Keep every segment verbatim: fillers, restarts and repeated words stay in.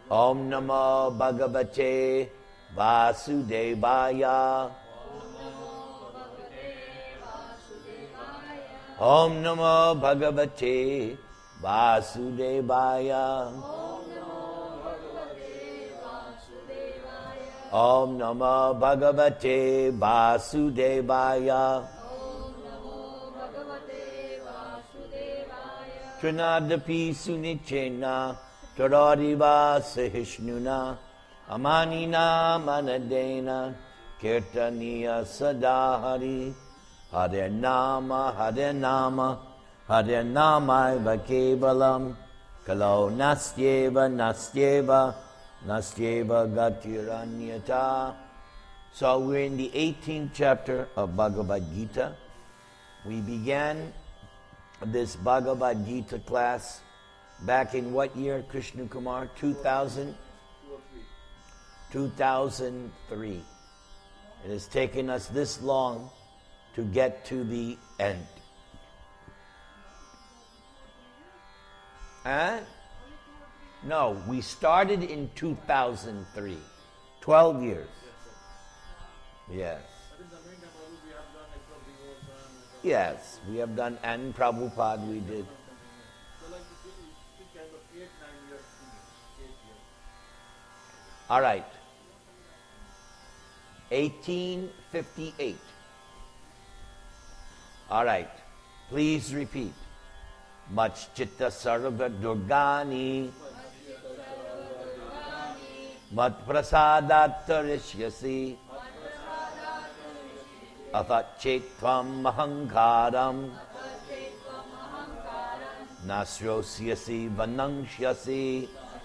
Om Namo Bhagavate Vasudevaya. Om Namo Bhagavate Vasudevaya. Om Namo Bhagavate Vasudevaya. Trinadapi Sunichena Taradiva Sahishnuna Amanina Manadena Kirtaniya Sadahari Hare Nama Hare Nama Hare Nama Vakevalam Kalo Nastyeva Nastyeva Nastyeva Gatiranyata. So we're in the eighteenth chapter of Bhagavad Gita. We began this Bhagavad Gita class back in what year, Krishna Kumar? two thousand? two thousand three. It has taken us this long to get to the end. Huh? No, we started in two thousand three. twelve years. Yes. Yes, we have done, and Prabhupada we did. All right. eighteen fifty-eight. All right. Please repeat. Machchitta sarva durgani mat prasadat tarishyasi atachetvam ahankaram nasrosyasi vanangshyasi.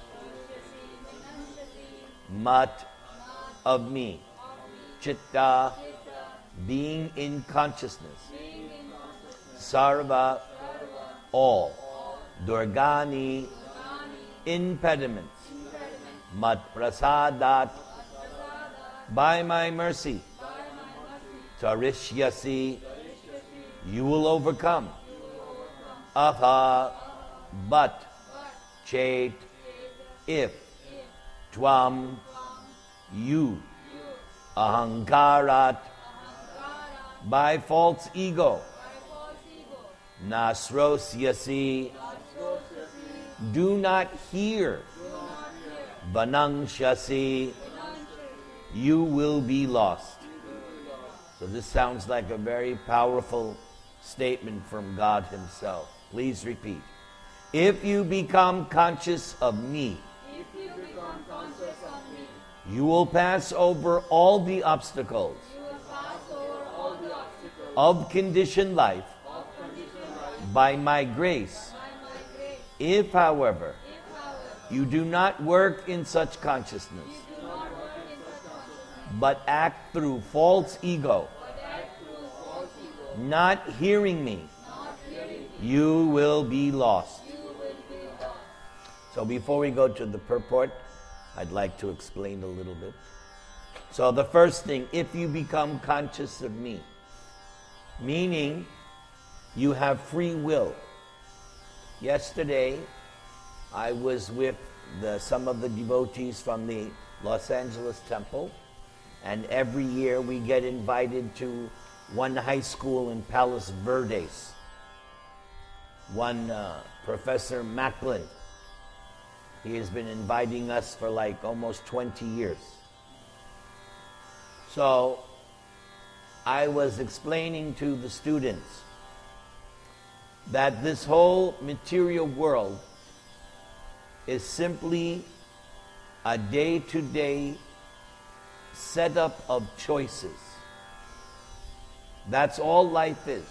Mat, of me. Chitta, being in consciousness. Sarva, all. Durgani, impediments. Mat prasadat, by my mercy. Tarishyasi, you will overcome. Aha, but. Chet, if. Tvam, you. Ahankarat, by false ego. Nasrosyasi, do not hear. Vanangshasi, you will be lost. So this sounds like a very powerful statement from God Himself. Please repeat. If you become conscious of me, you will pass over all the obstacles of conditioned life by my grace. If, however, you do not work in such consciousness, but act through false ego, not hearing me, you will be lost. So before we go to the purport, I'd like to explain a little bit. So the first thing, if you become conscious of me, meaning you have free will. Yesterday, I was with the, some of the devotees from the Los Angeles Temple, and every year we get invited to one high school in Palos Verdes. One uh, Professor Macklin. He has been inviting us for like almost twenty years. So I was explaining to the students that this whole material world is simply a day-to-day setup of choices. That's all life is.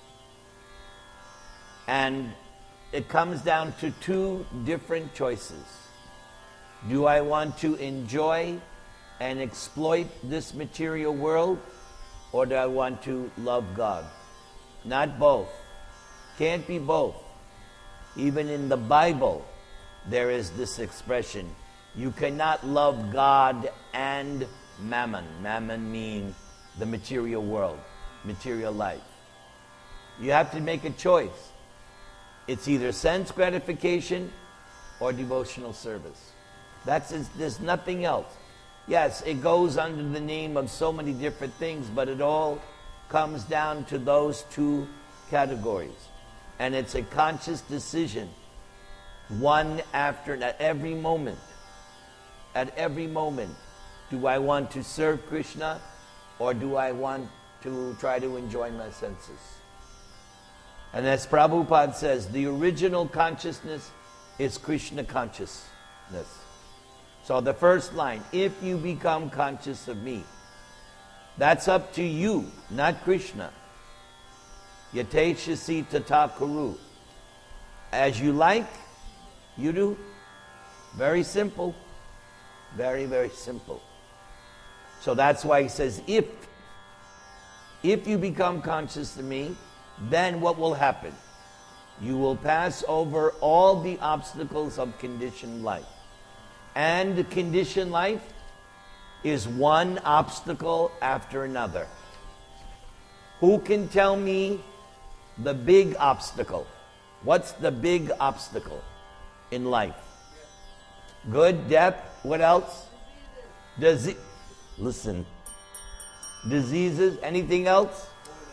And it comes down to two different choices. Do I want to enjoy and exploit this material world, or do I want to love God? Not both. Can't be both. Even in the Bible, there is this expression. You cannot love God and mammon. Mammon means the material world, material life. You have to make a choice. It's either sense gratification or devotional service. That's it. There's nothing else. Yes, it goes under the name of so many different things, but it all comes down to those two categories. And it's a conscious decision, one after, at every moment. At every moment, do I want to serve Krishna, or do I want to try to enjoy my senses? And as Prabhupada says, the original consciousness is Krishna consciousness. So the first line, if you become conscious of me, that's up to you, not Krishna. Yateshasi tata kuru. As you like, you do. Very simple. Very, very simple. So that's why he says, if, if you become conscious of me, then what will happen? You will pass over all the obstacles of conditioned life. And the conditioned life is one obstacle after another. Who can tell me the big obstacle? What's the big obstacle in life? Good, death, what else? Disease. Listen. Diseases, anything else?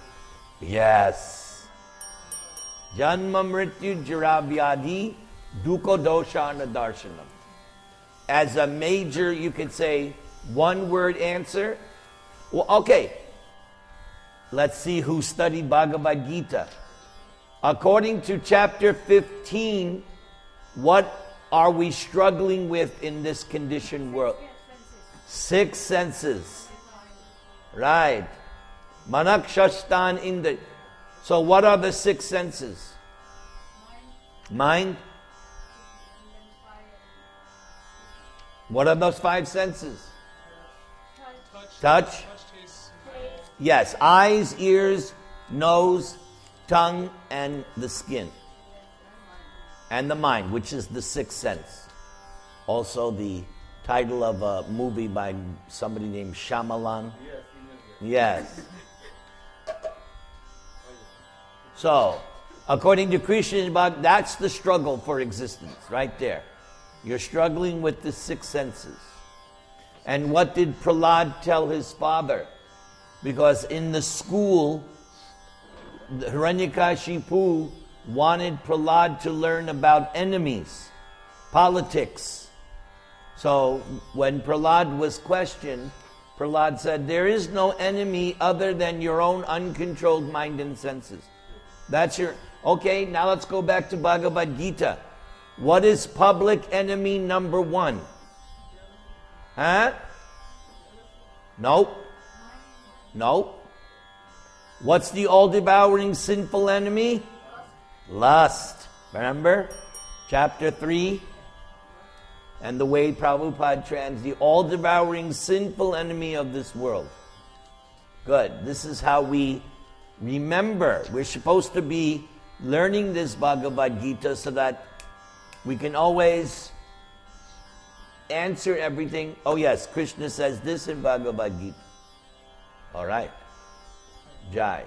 Yes. Janma mrityu jara vyadhi dukkha dosha darshanam. As a major, you could say, one word answer. Well, okay. Let's see who studied Bhagavad Gita. According to chapter fifteen, what are we struggling with in this conditioned world? Six senses. Right. Manakshastan Indra. So what are the six senses? Mind. What are those five senses? Touch. Touch. Yes. Eyes, ears, nose, tongue, and the skin. And the mind, which is the sixth sense. Also the title of a movie by somebody named Shyamalan. Yes. So, according to Krishna, that's the struggle for existence, right there. You're struggling with the six senses. And what did Prahlad tell his father? Because in the school, Hiranyakashipu wanted Prahlad to learn about enemies, politics. So when Prahlad was questioned, Prahlad said, there is no enemy other than your own uncontrolled mind and senses. That's your... Okay, now let's go back to Bhagavad Gita. What is public enemy number one? Huh? Nope. Nope. What's the all-devouring sinful enemy? Lust. Remember? Chapter three. And the way Prabhupada trans, the all-devouring sinful enemy of this world. Good. This is how we remember. We're supposed to be learning this Bhagavad Gita so that we can always answer everything. Oh yes, Krishna says this in Bhagavad Gita. All right. Jai.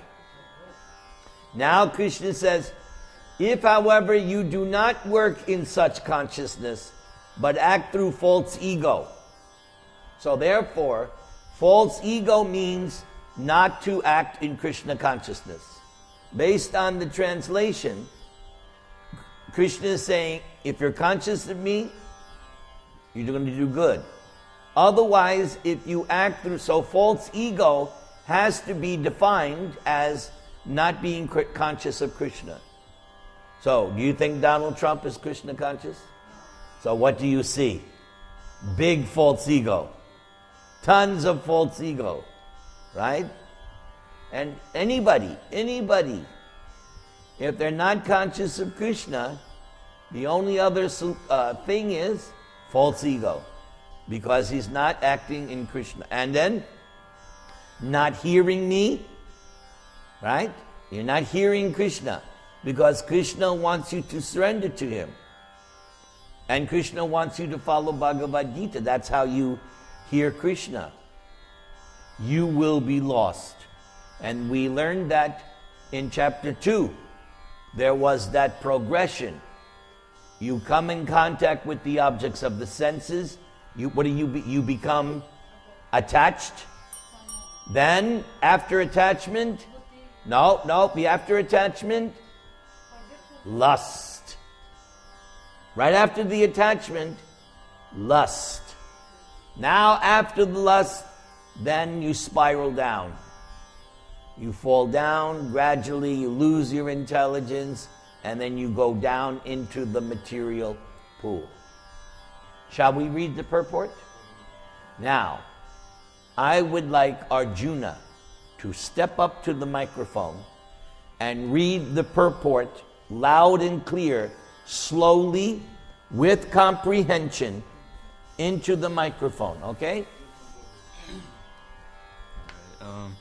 Now Krishna says, if however you do not work in such consciousness, but act through false ego. So therefore, false ego means not to act in Krishna consciousness. Based on the translation, Krishna is saying, if you're conscious of me, you're going to do good. Otherwise, if you act through... So false ego has to be defined as not being conscious of Krishna. So, do you think Donald Trump is Krishna conscious? So what do you see? Big false ego. Tons of false ego. Right? And anybody, anybody, if they're not conscious of Krishna, the only other uh, thing is false ego. Because he's not acting in Krishna. And then, not hearing me. Right? You're not hearing Krishna. Because Krishna wants you to surrender to him. And Krishna wants you to follow Bhagavad Gita. That's how you hear Krishna. You will be lost. And we learned that in chapter two. There was that progression. You come in contact with the objects of the senses. You, what do you be, you become attached? Then, after attachment, no, no, be after attachment, lust. Right after the attachment, lust. Now, after the lust, then you spiral down. You fall down gradually, you lose your intelligence, and then you go down into the material pool. Shall we read the purport? Now, I would like Arjuna to step up to the microphone and read the purport loud and clear, slowly, with comprehension, into the microphone, okay? Um,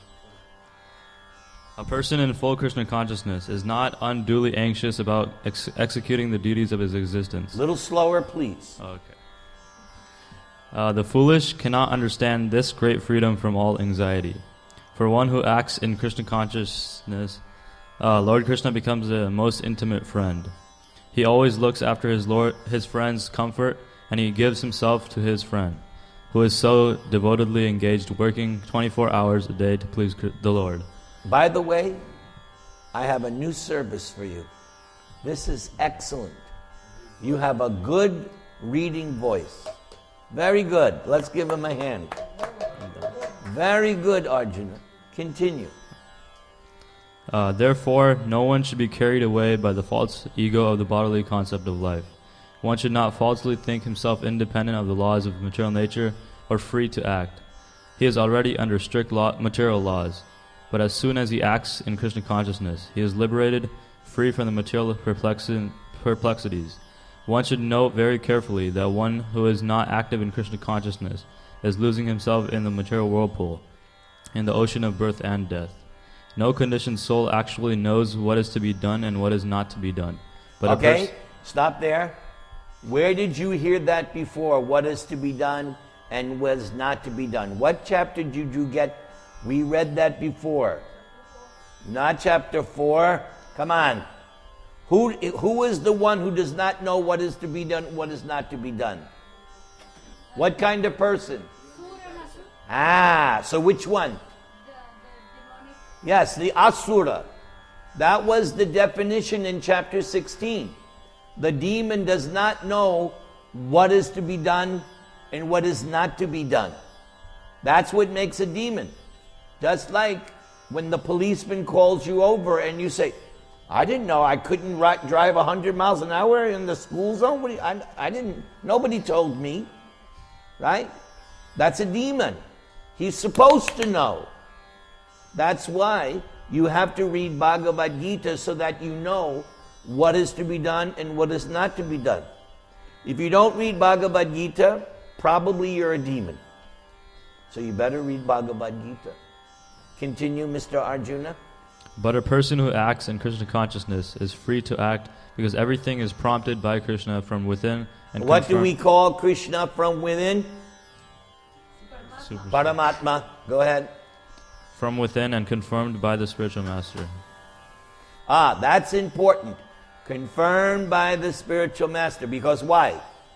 a person in full Krishna consciousness is not unduly anxious about ex- executing the duties of his existence. Little slower, please. Okay. Uh, the foolish cannot understand this great freedom from all anxiety. For one who acts in Krishna consciousness, uh, Lord Krishna becomes a most intimate friend. He always looks after his Lord, his friend's comfort, and he gives himself to his friend, who is so devotedly engaged, working twenty-four hours a day to please the Lord. By the way, I have a new service for you. This is excellent. You have a good reading voice. Very good. Let's give him a hand. Very good, Arjuna. Continue. Uh, therefore, no one should be carried away by the false ego of the bodily concept of life. One should not falsely think himself independent of the laws of material nature or free to act. He is already under strict law, material laws. But as soon as he acts in Krishna consciousness, he is liberated, free from the material perplexi- perplexities. One should note very carefully that one who is not active in Krishna consciousness is losing himself in the material whirlpool, in the ocean of birth and death. No conditioned soul actually knows what is to be done and what is not to be done. But okay, pers- stop there. Where did you hear that before? What is to be done and what is not to be done? What chapter did you get? We read that before. Not chapter four. Come on. Who, who is the one who does not know what is to be done, what is not to be done? What kind of person? Ah, so which one? Yes, the Asura. That was the definition in chapter sixteen. The demon does not know what is to be done and what is not to be done. That's what makes a demon. Just like when the policeman calls you over and you say, I didn't know I couldn't ri- drive one hundred miles an hour in the school zone. What do you, I, I didn't, nobody told me. Right? That's a demon. He's supposed to know. That's why you have to read Bhagavad Gita so that you know what is to be done and what is not to be done. If you don't read Bhagavad Gita, probably you're a demon. So you better read Bhagavad Gita. Continue, Mister Arjuna. But a person who acts in Krishna consciousness is free to act because everything is prompted by Krishna from within. And what confirm- do we call Krishna from within? Super- Paramatma. Go ahead. From within and confirmed by the spiritual master. Ah, that's important. Confirmed by the spiritual master. Because why?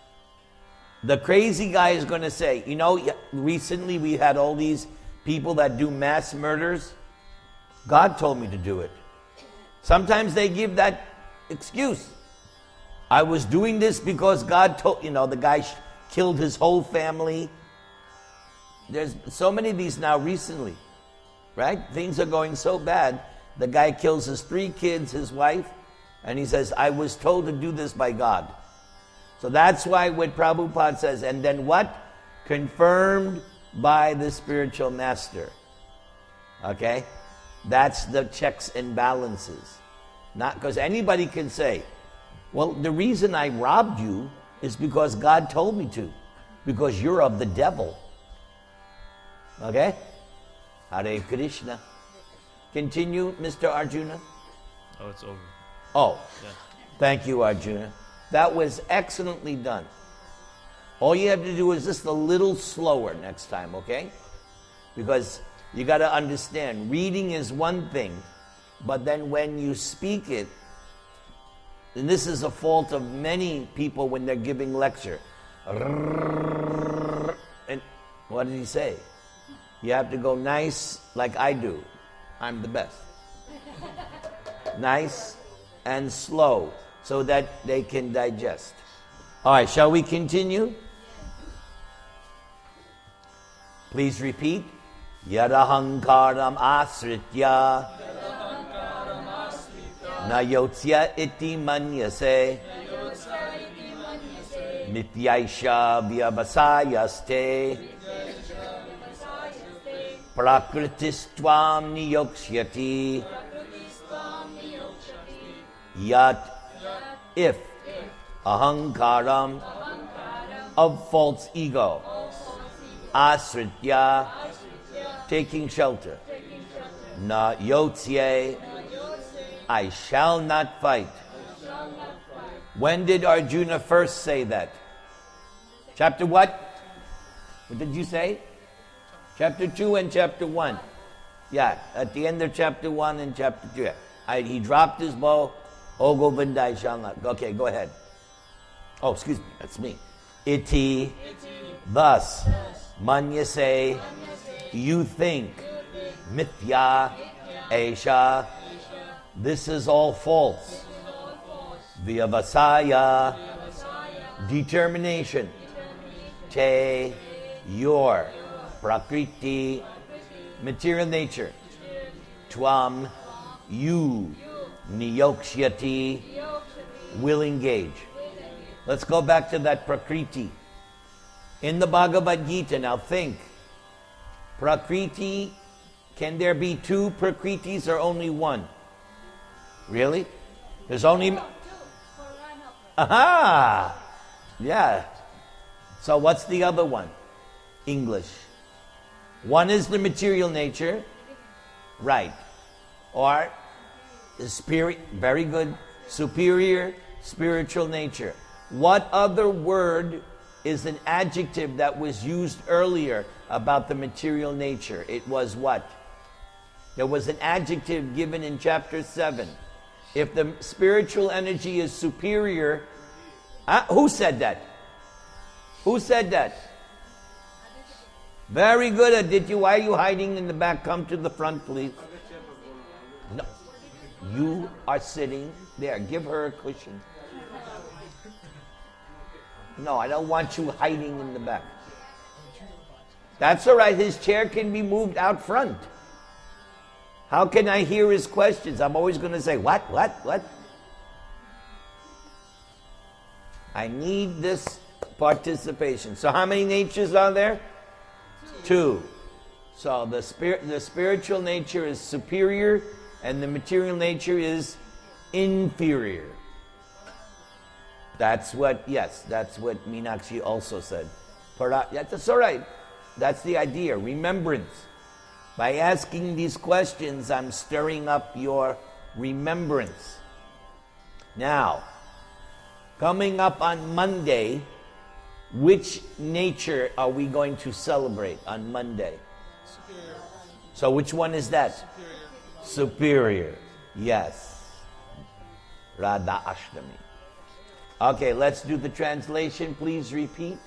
The crazy guy is going to say, you know, recently we had all these people that do mass murders. God told me to do it. Sometimes they give that excuse. I was doing this because God told, you know, the guy sh- killed his whole family. There's so many of these now recently, right? Things are going so bad. The guy kills his three kids, his wife, and he says, I was told to do this by God. So that's why what Prabhupada says, and then what? Confirmed by the spiritual master. Okay? That's the checks and balances. Not because anybody can say, well, the reason I robbed you is because God told me to. Because you're of the devil. Okay? Hare Krishna. Continue, Mister Arjuna. Oh, it's over. Oh, Yeah. Thank you, Arjuna. That was excellently done. All you have to do is just a little slower next time, okay? Because you got to understand, reading is one thing, but then when you speak it, and this is a fault of many people when they're giving lecture. And what did he say? You have to go nice like I do. I'm the best. Nice and slow so that they can digest. All right, shall we continue? Please repeat. Yadahankaram asritya na yotsya iti manyase mityaisha vyavasayaste prakritistvam niyokshyati yat if ahankaram of false ego asritya taking shelter na yotsye I shall not fight. When did Arjuna first say that? Chapter what? What did you say? Chapter two and chapter one. Yeah, at the end of chapter one and chapter two. I, he dropped his bow. Oh, Govinda, I shall not. Okay, go ahead. Oh, excuse me, that's me. Iti, thus, manyase, you think, mithya, esha, this is all false. Vyavasaya, determination. Te, your, prakriti, material nature. Tvam, you, niyokshyati, will engage. Let's go back to that prakriti. In the Bhagavad Gita, now think. Prakriti, can there be two prakritis or only one? Really? There's only... Aha! Yeah. So what's the other one? English. One is the material nature. Right. Or the spirit, very good, superior spiritual nature. What other word is an adjective that was used earlier about the material nature? It was what? There was an adjective given in chapter seven. If the spiritual energy is superior, uh, who said that? Who said that? Very good, Aditya. Why are you hiding in the back? Come to the front, please. No. You are sitting there. Give her a cushion. No, I don't want you hiding in the back. That's all right. His chair can be moved out front. How can I hear his questions? I'm always going to say, what, what, what? I need this participation. So how many natures are there? Two. So the spirit, the spiritual nature is superior and the material nature is inferior. That's what, yes, that's what Meenakshi also said. Para, that's all right. That's the idea, remembrance. By asking these questions, I'm stirring up your remembrance. Now, coming up on Monday, which nature are we going to celebrate on Monday? Superior. So which one is that? Superior. Superior. Yes. Radha Ashtami. Okay, let's do the translation. Please repeat.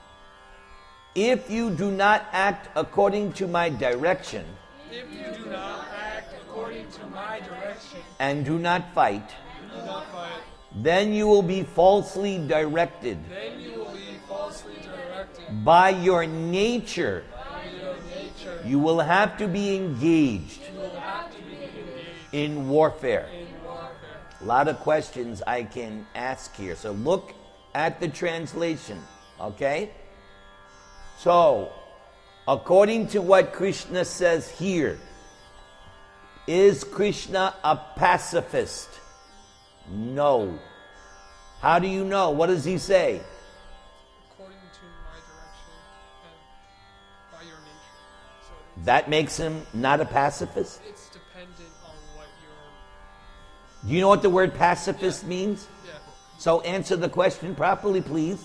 If you do not act according to my direction, If you do not act according to my direction, and do not fight, do not fight, then you will be falsely directed. then you will be falsely directed. By your nature, By your nature, you will have to be engaged you will have to be engaged in warfare. in warfare. A lot of questions I can ask here. So look at the translation, okay? So, according to what Krishna says here, is Krishna a pacifist? No. How do you know? What does he say? According to my direction and by your nature. So That makes him not a pacifist? it's dependent on what you're... Do you know what the word pacifist means? Yeah. So answer the question properly, please.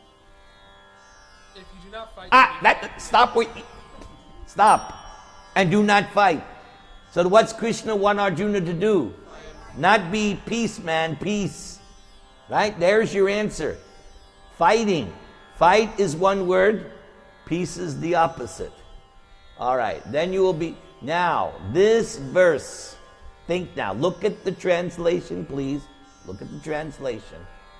If you do not fight... Ah, that, stop with Stop. And do not fight. So what's Krishna want Arjuna to do? Not be peace, man, peace. Right? There's your answer. Fighting. Fight is one word. Peace is the opposite. All right. Then you will be... Now, this verse. Think now. Look at the translation, please. Look at the translation.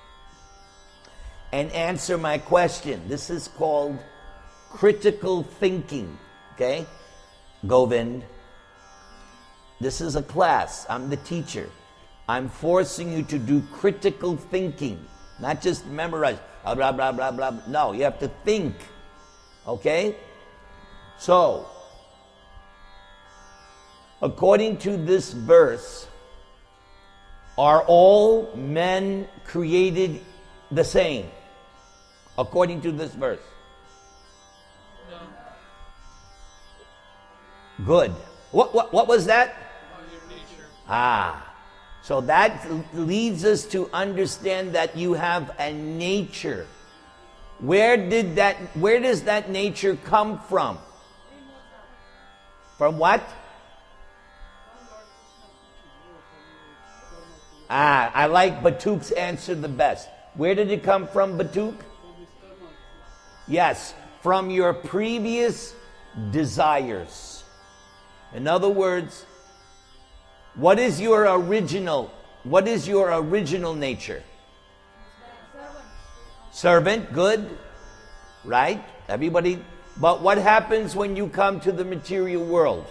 And answer my question. This is called critical thinking. Okay? Govind. This is a class. I'm the teacher. I'm forcing you to do critical thinking. Not just memorize. Blah, blah, blah, blah, blah. No, you have to think. Okay? So, according to this verse, are all men created the same? According to this verse. No. Good. What, what, what was that? By your nature. Ah. So that leads us to understand that you have a nature. Where did that, where does that nature come from? From what? Ah, I like Batuk's answer the best. Where did it come from, Batuk? Yes, from your previous desires. In other words, what is your original, what is your original nature? Servant, good, right? Everybody, but what happens when you come to the material world?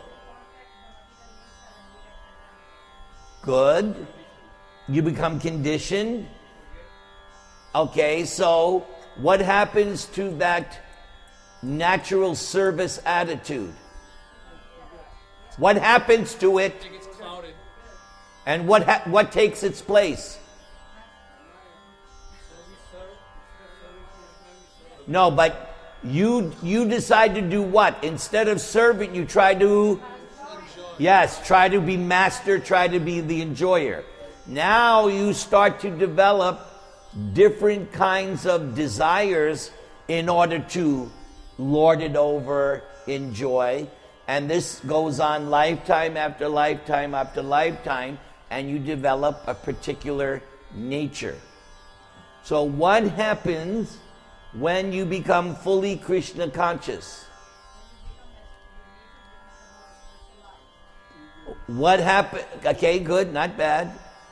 Good. You become conditioned. Okay, so what happens to that natural service attitude? What happens to it? It gets clouded. And what ha- what takes its place? No, but you you decide to do what? Instead of servant, you try to, yes, try to be master, try to be the enjoyer. Now you start to develop different kinds of desires in order to lord it over, enjoy. And this goes on lifetime after lifetime after lifetime, and you develop a particular nature. So what happens when you become fully Krishna conscious? What happened? Okay, good, not bad.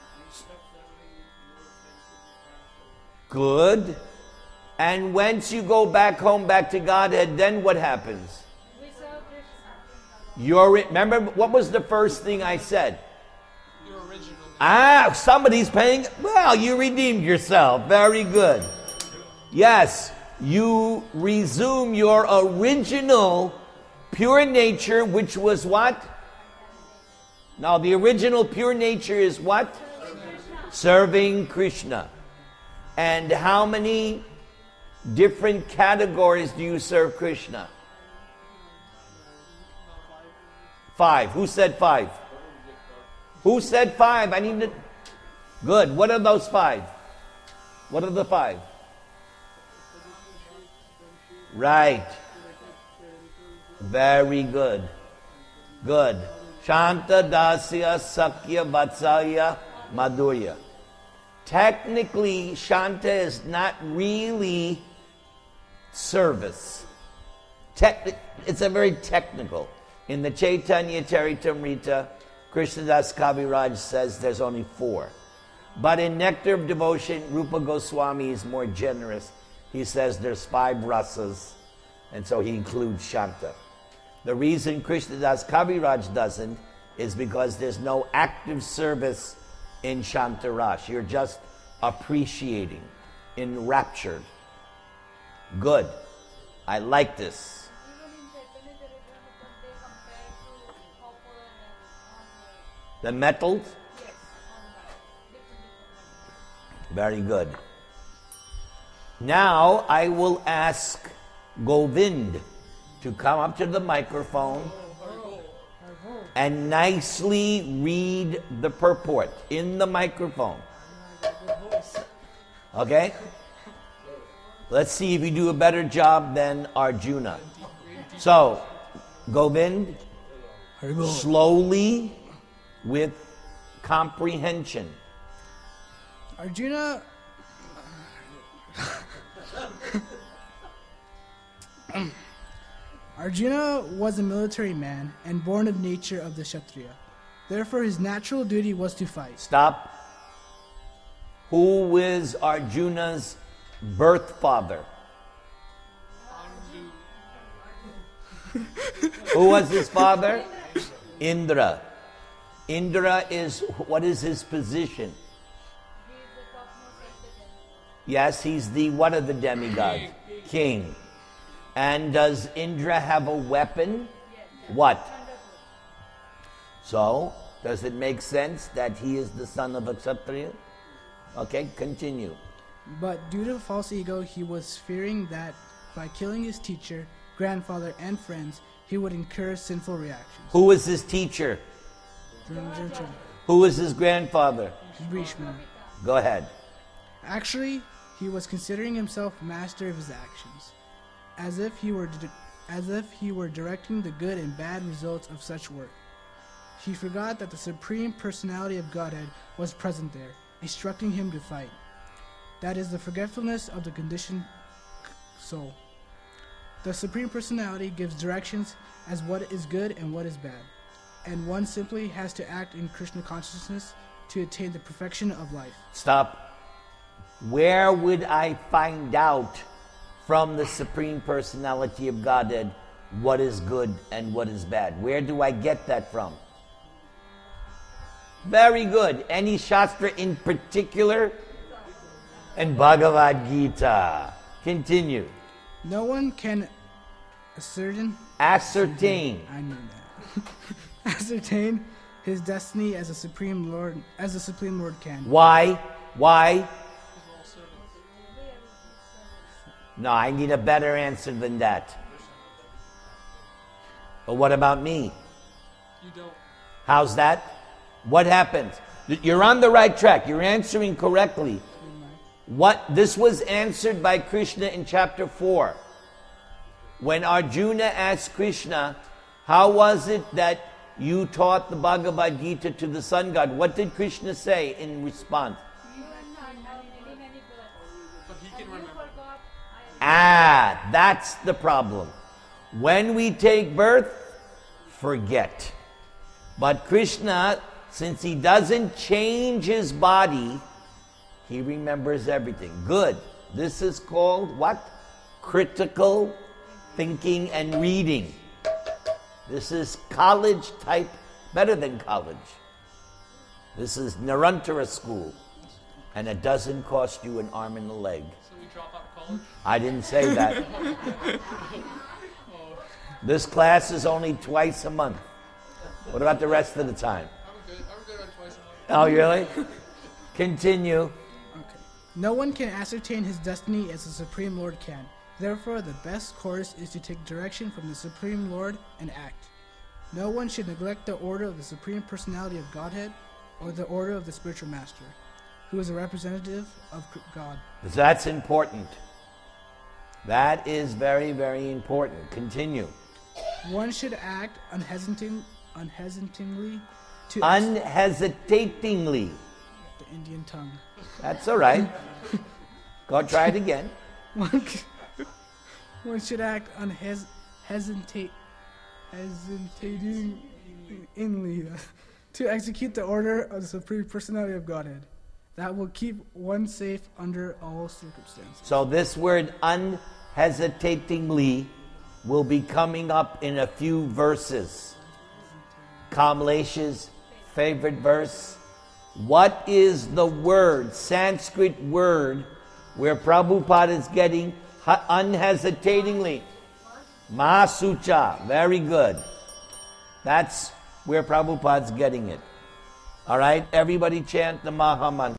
Good. And once you go back home, back to Godhead, then what happens? You're, remember, what was the first thing I said? Your original. Ah, somebody's paying. Well, you redeemed yourself. Very good. Yes, you resume your original pure nature, which was what? Now, the original pure nature is what? Serving Krishna. And how many different categories do you serve Krishna? Five. Who said five? Who said five? I need to... Good. What are those five? What are the five? Right. Very good. Good. Shanta, Dasya, Sakya, Vatsalya, Madhurya. Technically, Shanta is not really service. Techni- it's a very technical. In the Chaitanya Charitamrita, Krishnadas Kaviraj says there's only four. But in Nectar of Devotion, Rupa Goswami is more generous. He says there's five rasas, and so he includes Shanta. The reason Krishnadas Kaviraj doesn't is because there's no active service in Shanta Ras. You're just appreciating, enraptured. Good. I like this. The metals? Very good. Now I will ask Govind to come up to the microphone and nicely read the purport in the microphone. Okay? Let's see if you do a better job than Arjuna. So, Govind, slowly, with comprehension. Arjuna Arjuna was a military man and born of nature of the Kshatriya. Therefore, his natural duty was to fight. Stop. Who is Arjuna's birth father? Who was his father? Indra. Indra is, what is his position? Yes, he's the, what of the demigods? King. And does Indra have a weapon? What? So, does it make sense that he is the son of a Kshatriya? Okay, continue. But due to false ego, he was fearing that by killing his teacher, grandfather, and friends, he would incur sinful reactions. Who was his teacher? Who was his grandfather? Bhishma. Go ahead. Actually, he was considering himself master of his actions, as if he were di- as if he were directing the good and bad results of such work. He forgot that the Supreme Personality of Godhead was present there, instructing him to fight. That is the forgetfulness of the conditioned soul. The Supreme Personality gives directions as what is good and what is bad, and one simply has to act in Krishna consciousness to attain the perfection of life. Stop. Where would I find out from the Supreme Personality of Godhead what is good and what is bad? Where do I get that from? Very good. Any Shastra in particular? And Bhagavad Gita. Continue. No one can ascertain. Ascertain. I knew that. Ascertain his destiny as a supreme lord, as the supreme lord can. Why? Why? No, I need a better answer than that. But what about me? You don't. How's that? What happens? You're on the right track. You're answering correctly. What this was answered by Krishna in chapter four. When Arjuna asked Krishna, how was it that you taught the Bhagavad Gita to the sun god? What did Krishna say in response? But he can remember. Ah, that's the problem. When we take birth, forget. But Krishna, since he doesn't change his body, he remembers everything. Good. This is called what? Critical thinking and reading. This is college type, better than college. This is Nirantara school. And it doesn't cost you an arm and a leg. So we drop out of college? I didn't say that. This class is only twice a month. What about the rest of the time? I'm good. I'm good on twice a month. Oh, really? Continue. Okay. No one can ascertain his destiny as the Supreme Lord can. Therefore, the best course is to take direction from the Supreme Lord and act. No one should neglect the order of the Supreme Personality of Godhead or the order of the Spiritual Master, who is a representative of God. That's important. That is very, very important. Continue. One should act unhesitating, unhesitatingly to Unhesitatingly. the Indian tongue. That's all right. Go try it again. One, one should act unhes, hesitate, hesitatingly to execute the order of the Supreme Personality of Godhead. That will keep one safe under all circumstances. So this word unhesitatingly will be coming up in a few verses. Kamlesh's favorite verse. What is the word, Sanskrit word, where Prabhupada is getting unhesitatingly? Masucha. Very good. That's where Prabhupada's getting it. All right, everybody chant the Mahamantra.